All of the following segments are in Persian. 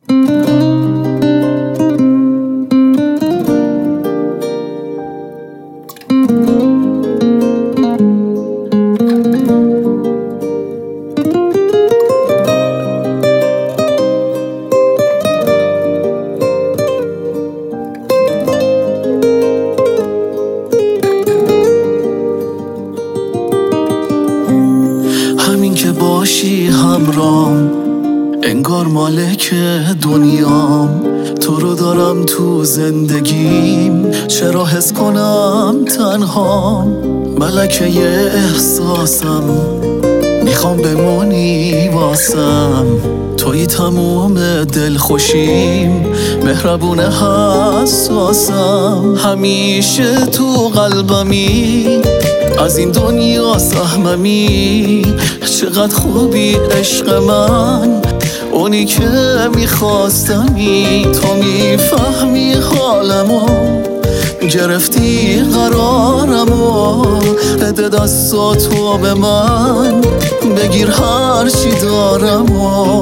همین که باشی همرام، انگار مالک دنیام. تو رو دارم تو زندگیم، چرا حس کنم تنهام؟ ملکه احساسم، میخوام بمونی واسم. توی تموم دلخوشیم، مهربون حساسم. همیشه تو قلبمی، از این دنیا سهممی. چقدر خوبی عشق من، اونی که میخواستمی. تو میفهمی حالمو، گرفتی قرارمو. بده دستاتو به من، بگیر هر چی دارمو.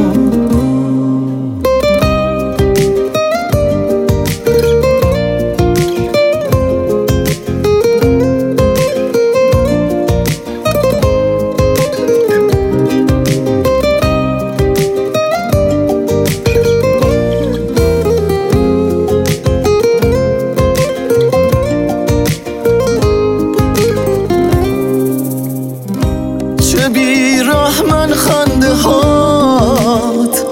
چه بی‌رحمن خنده هات،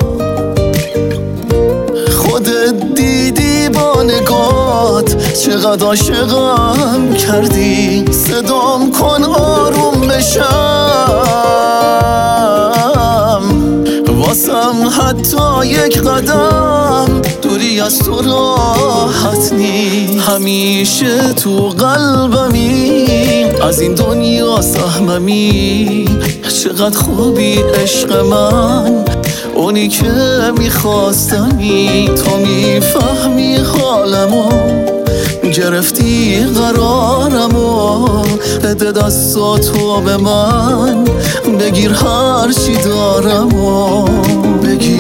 خودت دیدی با نگات. چقدر عاشقم کردی، صدام کن آروم بشم. واسم حتی یک قدم دوری از تو راحت نی. همیشه تو قلبمی، از این دنیا سهممی. چقدر خوبی عشق من، اونی که میخواستمی. تو میفهمی حالمو، گرفتی قرارمو. بده دستاتو به من، بگیر هر چی دارمو.